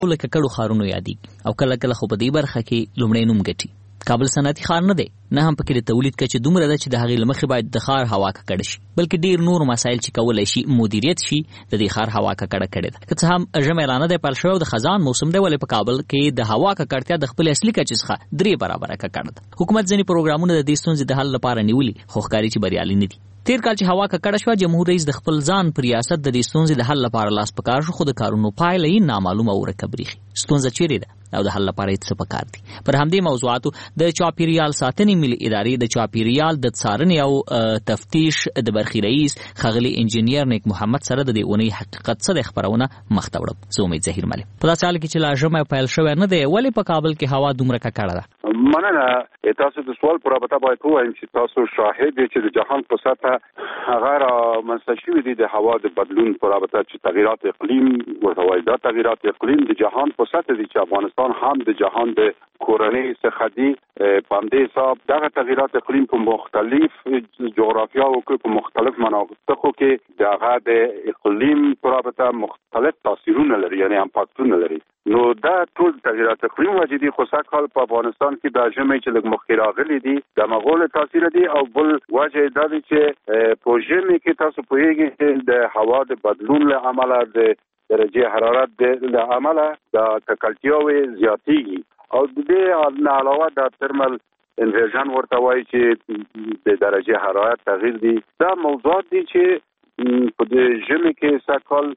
لکه کډو ښارونو یادېږي او کله کله خو په دې برخه کې لومړی نوم ګټي. کابل صنعتي ښار نه دی، نه هم پکې د تولید کچه دومره ده چې د هغې له مخې باید د ښار هوا ککړه شي، بلکې ډېر نور مسایل چې کولی شي مدیریت شي د دې ښار هوا ککړه کړې ده. که څه هم ژمی لا نه دی پیل شوی او د خزان موسم دی، ولې په کابل کې د هوا ککړتیا د خپلې اصلي کچې څخه 3 برابره ککړه ده. حکومت ځینې پروګرامونه د دې ستونزې د حل لپاره نیولي، خو ښکاري چې بریالي نه دي. تیر کال چې هوا ککړه شوه، جمهور رئیس د خپل ځان په ریاست د دې ستونزې د حل لپاره لاس په کار شو، خو د کارونو پایله یې نامعلومه او ورکه بریښي. ستونزه چیرې ده او د حل لپاره یې څه پکار دي؟ پر همدې موضوعاتو د چاپیریال ساتنې ملي ادارې د چاپیریال د څارنې او تفتیش د برخې رئیس ښاغلي انجینیر نیک محمد سره د دې اونۍ حقیقت څه دی خپرونه مخ ته وړم. زه امید ظهیر ملک. په داسې حال کې چې لا ژمی پیل شوی نه دی، ولې په کابل کې هوا دومره ککړه ده؟ مننه. تاسو د سوال پر رابطه باید ووایم چې تاسو شاهد دي چې د جهان په سطح هغه رامنځته شوي دي د هوا د بدلون پر رابطه چې تغییرات اقلیم ورته وایي. دا تغییرات اقلیم د جهان په سطح دي چې افغانستان هم د جهان د کورنۍ څخه دي. په همدې حساب دغه تغییرات اقلیم په مختلف جغرافیاو کې په مختلف مناطقو کې دغه د اقلیم پر رابطه مختلف تاثیرونه لري، یعنی امپاکتونه لري. نو دا ټول تغییرات اقلیم وجه دي، خو سږکال په افغانستان کې د ژمي چې لږ مخکې راغلي دي د مغول تاثیر دي، او بل وجه دا دی چې په ژمي کې تاسو پوهیږئ چې د هوا د بدلون له امله د درجه حرارت له امله د ککړتیاوې زیاتېږي، او د دې نه علاوه د ترمل انورژن ورته وایي چې د درجه حرارت تغییر دي. دا موضوعات دي چې په د ژمي کې سږکال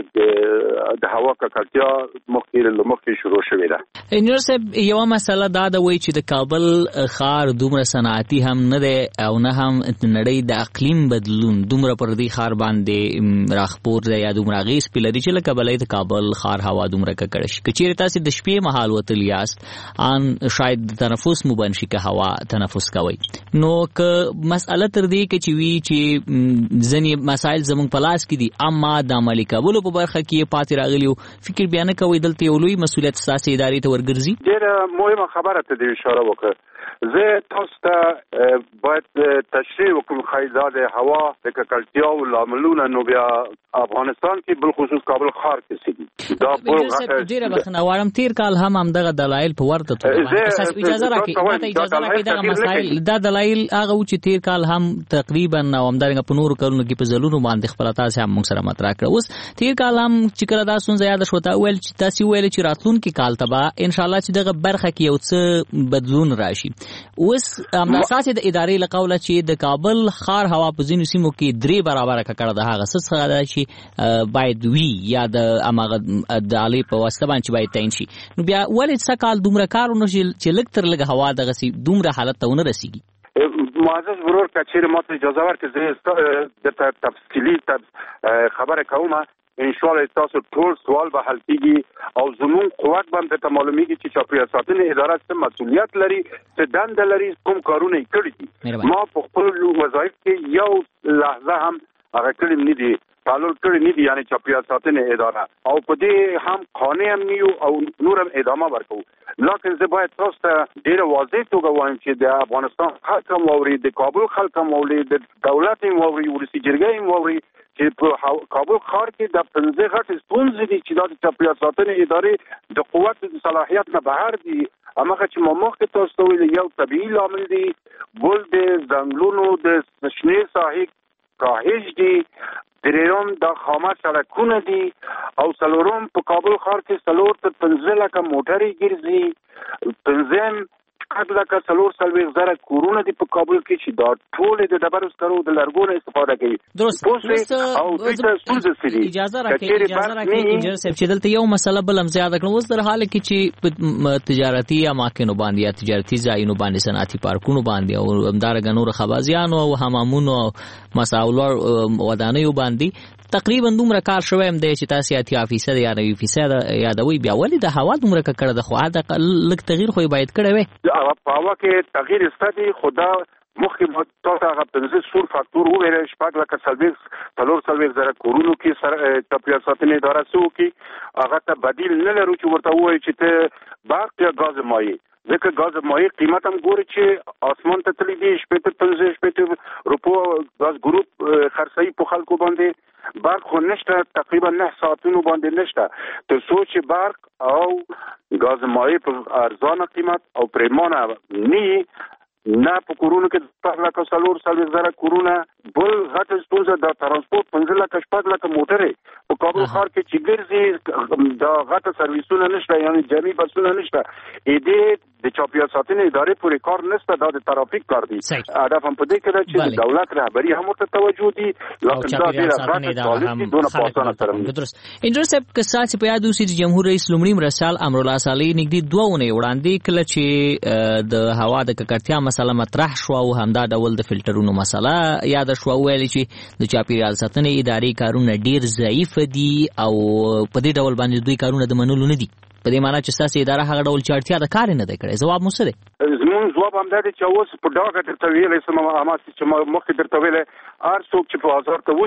د هوا ککړتیا مخکې شروع شوې ده. انجینر صاحب، یوه مسله دا ده وایي چې د کابل ښار دومره صنعتي هم نه دی او نه هم نړۍ د اقلیم بدلون دومره پر دې ښار باندې راخپور دی یا دومره اغېز پرې لري چې لکه بلې د کابل ښار هوا دومره ککړه شي. که چېرې تاسې د شپې مهال وتلي یاست، ان شاید د تنفس مو بند شي که هوا تنفس کوئ. نو که مسأله تر دې کې چې وي چې ځینې مسایل زموږ په لاس کې دي، اما د عملي کولو په برخه کې پاتې راغلی، فکر بیا نه کوئ دلته یو لوی مسؤلیت ستاسې ادارې ته ورګرځي؟ ډېره مهمه خبره ته دې اشاره وکړه. زه تاسو ته باید تشریح وکړم ښایي دا د هوا د ککړتیاو لاملونه نو بیا افغانستان کې بالخصوص کابل ښار کې څه دي. دا ډېره بخښنه غواړم، تیر کال هم همدغه دلایل په ورته توګه اجازه راکړئ دغه مسایل، دا دلایل هغه و چې تیر کال هم تقریبا او همدارنګه په نورو کلونو کې په ځلونو باندې خپله تاسې هم موږ سره مطرح کړه. اوس تیر کال هم چې کله دا ستونزه یاده شوه، تاسې وویل چې راتلونکي کال ته به انشاءالله چې دغه برخه کې یو څه بدلون راشي. اوس همدا اساس د ادارې له قوله چې د کابل ښار هوا په ځینو سیمو کې 3 برابره ککړه ده، هغه څه څخه ده چې باید وي یا د هماغه د آلې په واسطه باندې چې باید تعین شي. نو بیا ولې څه کال دومره کار ونشي چې لږ تر لږه هوا دغسې دومره حالت ته ونه رسېږي؟ معزز ورور که چیرې ماته اجازه ورکړې زه تفصیلي خبره کوم، انشاءالله تاسو ټول سوال به حل کیږي او زمون قوت باندې ته معلومیږي چې چاپیریال ساتنې اداره څه مسؤلیت لري، څه دنده لري، کوم کارونه یې کړي دي. ما په خپل وظایف کې یو لحظه هم هغه کړي نه دي، تعلل کړي نه دي، یعنی چاپیریال ساتنې اداره، او په دې هم قانع هم نیو او نور هم ادامه ورکوو. لکن زه باید تاسو ته ډېره واضح توګه وایم چې د افغانستان خلک هم واوري، د کابل خلک هم واوري، د دولت هم واوري، ولسي جرګه هم واوري چې په کابل ښار کې د 15 غټې ستونزې دي چې دا د چاپیریال ساتنې ادارې د قوت د صلاحیت نه بهر دي. هماغه چې ما مخکې تاسو ته ویلي، یو طبیعي لامل دی، بل د ځنګلونو د شنې ساحې کاهش دی، درېیم د خامه سړکونه دي، او څلورم په کابل ښار کې 4 تر 15 لکه موټرې ګرځي، پنځم 4,40,000 کورونه دي په کابل کې چې دا ټول د ډبرو سکرو د لرګونو استفاده کوي. درست. او اجازه راکړئ انجینر صاحب چې دلته یو مسله بل هم زیاده کړم. اوس در حال کې چې په تجارتي اماکنو باندې یا تجارتي ځایونو باندې، صنعتي پارکونو باندې او همدارنګه نور خبازیانو او حمامونو او مساولو ودانیو باندې تقریبا دومره کار شوی هم دی چې تاسې 80% یا 90% یادوي. بیا ولې د هوا دومره ککړه ده؟ خو حداقل لږ تغییر خو یې باید کړی وی. په هوا کې تغییر شته دی، خو دا مخکې تاسو هغه 15 سور فاکتور وویل، 4,40,000 کورونو کې چاپیریال ساتنې اداره څه وکړي، هغه ته بدیل نه لرو چې ورته ووایي چې ته برق یا ګاز مایع ځکه غاز مایع قیمت هم ګوري چې اسمان ته تللی دی 15 روپو غاز ګروپ خرڅي په خلکو باندې برق خو نشته تقریبا 9 ساعتونو باندې نشته تر څو چې برق او غاز مایع په ارزانه قیمت او پریمانه نه په کورونو کې 4,400,000 کورونه بل غټ ستونزه د ترانسپورت 15,000 موټرې په کابل ښار کې چې ګرځي دا غټ سرویسونه نشته یعنی جمعي بسونه نشته دې د چاپیریال ساتنې ادارې پورې کار نشته دا د ترافیک کار دی هدف هم په دې کې ده چې دولت رهبری هم ورته توجه دي لکه دا د ساتنې اداره هم دونه پاسانه ترمنځ درست انجنیر صاحب کسات په یاد اوسې جمهور رئیس لومړی مرسال امرالله صالح نږدې 2 ونې وړاندې کله چې د هوا د ککړتیا مسله مطرح شو او همدا ډول د فلټرونو مسله یاد شو ویل چې د چاپیریال ساتنې ادارې کارونه ډیر ضعیف دي او په دې ډول باندې دوی کارونه د منلو نه دي په دې معنی چې تاسو اداره هغه ډول چارتیا د کار نه دی کړی جواب مو څه دی زمون جواب هم دی چې اوس په ډاګه درته ویلې سم اماسي چې مخکې درته ویلې هر څوک چې په بازار ته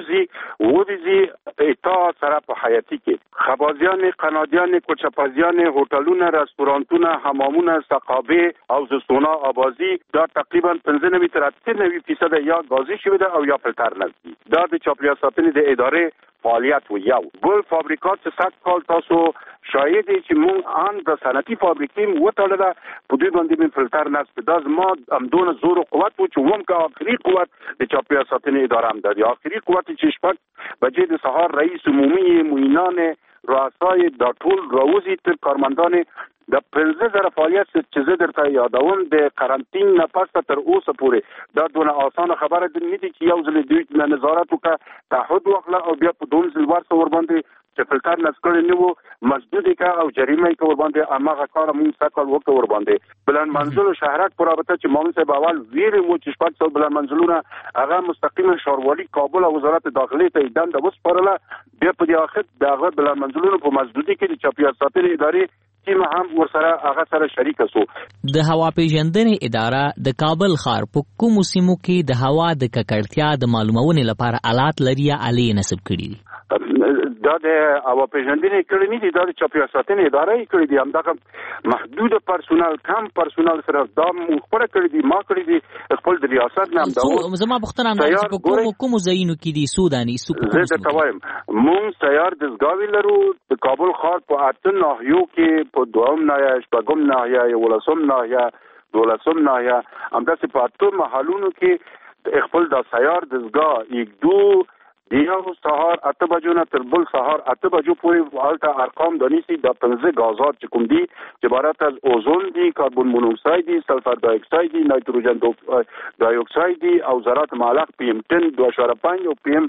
وځي اطاعت سره په حیاتي کې خبازیان قنادیان کوچپازیان هوټلونه رستورانتونه حمامونه سقابه او زسونا آبازي دا تقریبا 95 تر 98% یا غازي شوی ده او یا فلټر نه دا د چاپیریال ساتنې د ادارې فعالیت و یو بل فابریکات چې 100 کال تاسو شاید چې مونږ ان د صنعتي فابریکې وټاله په دې باندې من فلټر نسب دا زما امدون زور او قوت و چې ووم کا اخري قوت د چاپیریال ساتنې اداره هم د اخري قوت چې شپږ بجې د سهار رئیس عمومي معینان رؤسای د ټول راوزي تر کارمندان د 15,000 فعالیت چې زه درته یادوم د قرنطین نه پس تر اوسه پورې دا دونه اسانه خبره نه دي چې یو ځل دوی نظارت وکړه تعهد وکړه او بیا په دوم ځل ورسره ور باندې چې فلټر نسکړي نه وو مسدود کا او جریمه کا ور باندې امغه کار مونږ سکل وکړ ور باندې بلند منزل شهرک پر رابطه چې مامون صاحب اول ویری مو چې شپږ څو بلند منزلونه هغه مستقیما شاروالي کابل او وزارت داخلي ته دنده وسپارله بیا په دې اخر دغه بلند منزلونه په مسدودي کې د چاپیریال ساتنې ادارې چې هم ورسره هغه سره شریک شو د هوا پیژندنې اداره د کابل ښار په کومو سیمو کې د هوا د ککړتیا د معلومونې لپاره آلات لري یا آلې نصب کړي دي دا د هوا پیژندنې کړي نه دي دا د چاپیریال ساتنې اداره یې کړي دي همدغه محدود پرسونل کم پرسونل سره دا مخبره کړي دي ما کړي دي خپل د ریاست نام دا زما پختنه هم په کومو ځایونو کې دي سوداني زه درته وایم مونږ تیار دزګاوي لرو د کابل ښار په 8 ناحیو کې په دوام ناحیه شپږم ناحیه ولسم ناحیه دولسم ناحیه همداسې په 8 محلونو کې خپل د سیار دزګا یک دو دیو سهار 8 بجو نه تر بل سهار 8 بجو پورې والته ارقام دانیسي د 15 غازات چې کوم دي چې عبارت از اوزون دي کاربن مونوکساید دي سلفر ډای اکساید دي نایتروجن ډای اکساید دي او ذرات معلق PM 10 2.5 او PM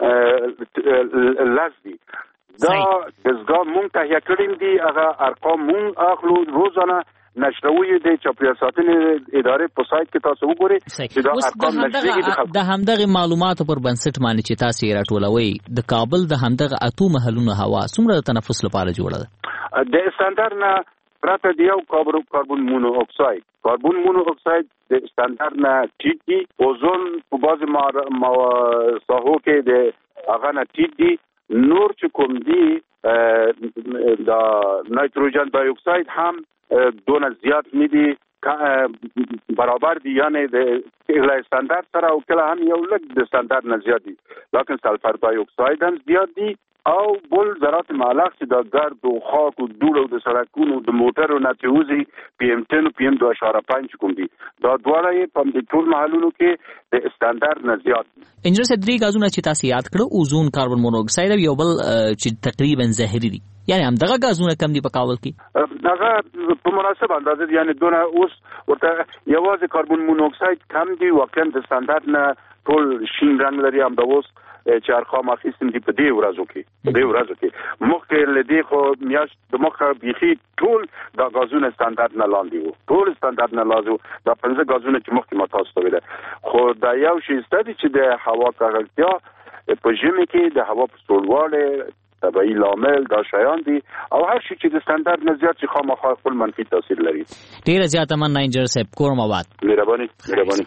لز دي دا دزګا مونږ ته کړیم دي هغه ارقام مونږ اخلو روزانه نشروي د چاپیریال ساتنې ادارې په سایت کې تاسو وګورئ چې دا ارقام نشريږي د همدغه معلوماتو پر بنسټ باندې چې تاسو یې راټولوي د کابل د همدغه اتو محلونو هوا څومره د تنفس لپاره جوړه ده د استاندارد نه پراته دی یو کاربن مونو اکساید د استاندارد نه ټیټ دي اوزون په بعض ساحو کې د هغه نه ټیټ دي نور چې کوم دي دا نایتروجن ډای اکساید هم دونه زیات نه دي برابر دي یعنی د استاندارد سره او کله هم یو لږ د استاندارد نه زیات دي لکه سلفر ډای اکساید هم زیات دي او بل ذرات معلق چې د ګرد او خاک او دوړ او د سړکونو د موټرو نه تیوزي PM 10 او PM 2.5 کوم دي دا دواړه یې په دې ټول محلونو کې د استاندارد نه زیات دي انجنیر صاحب درې غازونه چې تاسو یاد کړو اوزون کاربن مونوکساید او یو بل چې تقریبا زهري دي یعنی همدغه غازونه کم دي په کابل کې هغه په مناسب اندازه یعنی دونه اوس ورته یوازې کاربن مونوکساید کم دي واقعا د استاندارد نه ټول شین رنگ لري هم د اوس چې ارقام اخیستم دي په دې ورځو کې مخکې لدی خو میاشت د مخه بيخي ټول د غازونه استاندارد نه لاندې وو ټول استاندارد نه لازم د 15 غازونه چې مخکې متاسو ویل خو دا یو شی ستدي چې د هوا ککړتیا په ژمي کې د هوا په سړواله طبيعي لامل دا شیان دي او هر شي چې د استاندارد نه زیات چې خامخا خپل منفي تاثیر لري ډیر زیات مننه انجنیر صاحب کورم آباد مهرباني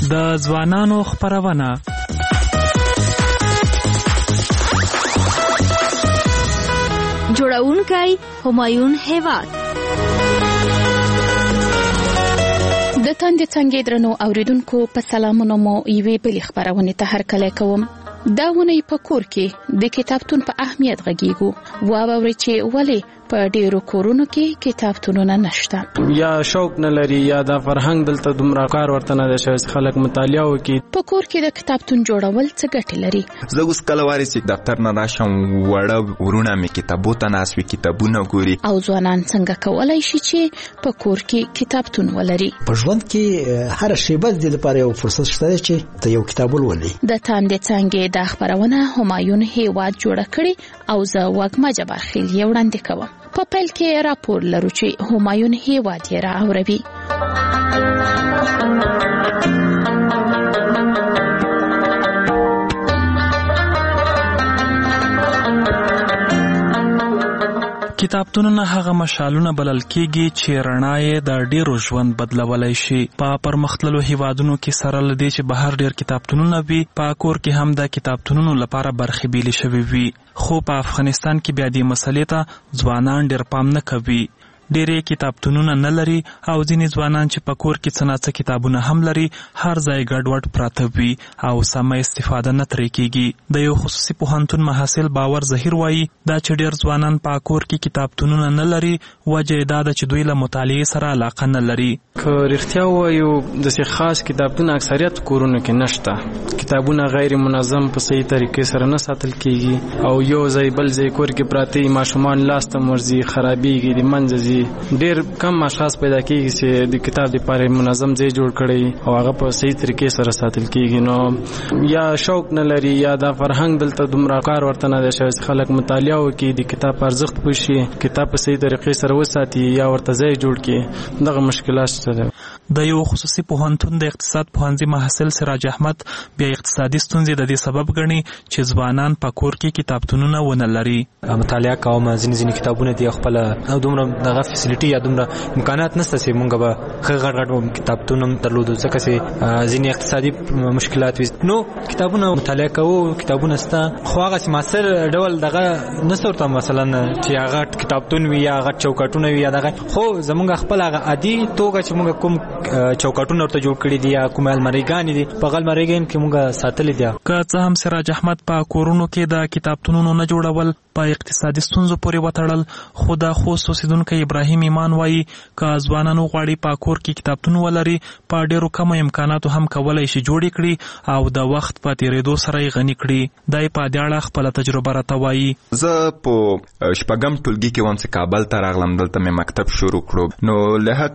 د ځوانانو خپرونه. جوړونکی همایون هیواد. د تاندې څنګه درنو اوریدونکو په سلامونه مو یوې بلې خبرونه ته هرکلی کوم. دا ونې په کور کې د کتابتون په اهمیت غږیږو. واورئ چې ولې په ډیرو کورونو کې کتابتونونه نشته، یا شوق نه لري، یا د فرهنګ دلته دومره کار ورته نه دی شوی خلک مطالعه وکړي. په کور کې د کتابتون جوړول څه ګټې لري؟ زه اوس کله واري چې دفتر نه راشم وړه ورونه مې کتابو ته ناست وي، کتابونه ګوري. او ځوانان څنګه کولای شي چې په کور کې کتابتون ولري؟ په ژوند کې هر شیبه د لپاره یو فرصت شته چې ته یو کتاب ولولې. د تاندې څنګه د خبرونه همایون هیواد جوړ کړي او زه وګما جبار خیل یې وړاندې کوم. په پیل کې راپور لرو چې همایون هیواد یې راوړي. کتابتونونه هغه مشالونه بلل کېږي چې رڼا یې د ډیرو ژوند بدلولای شي. په پرمختللو هیوادونو کې سره لدې چې بهر ډیر کتابتونونه وي، په کور کې هم د کتابتونونو لپاره برخې بیلې شوې وي. خو په افغانستان کې بیا دې مسلې ته ځوانان ډیر پام نه کوي. ډېرې کتابتونونه نه لري او ځینې ځوانان چې په کور کې څه ناڅه کتابونه هم لري هر ځای ګډوډ پراته وي او سمه استفاده نه ترې کېږي. د یو خصوصي پوهنتون محصل باور ظهیر وایي دا چې ډېر ځوانان په کور کې کتابتونونه نه لري وجه یې دا ده چې دوی له مطالعې سره علاقه نه لري. که رښتیا ووایو داسې خاص کتابتون اکثریت کورونو کې نشته. کتابونه غیر منظم په صحیح طریقې سره نه ساتل کېږي او یو ځای بل ځای کور کې پراته ماشومان لاس ته ورځي، خرابېږي، د منځه ځي. ډېر کم اشخاص پیدا کېږي چې د کتاب لپاره منظم ځای جوړ کړي او هغه په صحیح طریقې سره ساتل کېږي. نو یا شوق نه لري یا د فرهنګ دلته دومره کار ورته نه دی شوی خلک مطالعه وکړي، د کتاب ارزښت پوه شي، کتاب په صحیح طریقې سره وساتي یا ورته ځای جوړ کړي. دغه مشکلات شته. د یو خصوصي پوهنتون د اقتصاد پوهنځي محصل سراج احمد بیا اقتصادي ستونزې د دې سبب ګڼي چې ځوانان په کور کې کتابتونونه ونه لري. مطالعه کوم ځینې کتابونه دي خپل او دومره دغه فیسیلیټي یا دومره امکانات نشته چې مونږ به غټ کتابتون درلودو ځکه چې ځینې اقتصادي مشکلات وي. نو کتابونه مطالعه کوو، کتابونه سته خو هغه سماسر ډول دغه نسورته مثلا چې هغه کتابتون وي یا هغه چوکاټونه وي یا دغه خو زمونږ خپل هغه عادي توګه چې مونږ کوم چوکاټونه ورته جوړ کړي دي یا کوم الماریګانې دي په الماریګان کې مونږ ساتلې دي. که څه هم سراج احمد په کورونو کې د کتابتونونو نه جوړول په اقتصادي ستونزو پورې وتړل، خو د خوست اوسیدونکی ابراهیم ایمان وایي که ځوانانو غواړي په کور کې کتابتون ولري په ډېرو کمو امکاناتو هم کولی شي جوړ کړي او د وخت په تېرېدو سره یې غني کړي. دی په دې اړه خپله تجربه راته وایي. زه په شپږم ټولګي کې وم چې کابل ته راغلم، دلته مې مکتب شروع کړو. نو له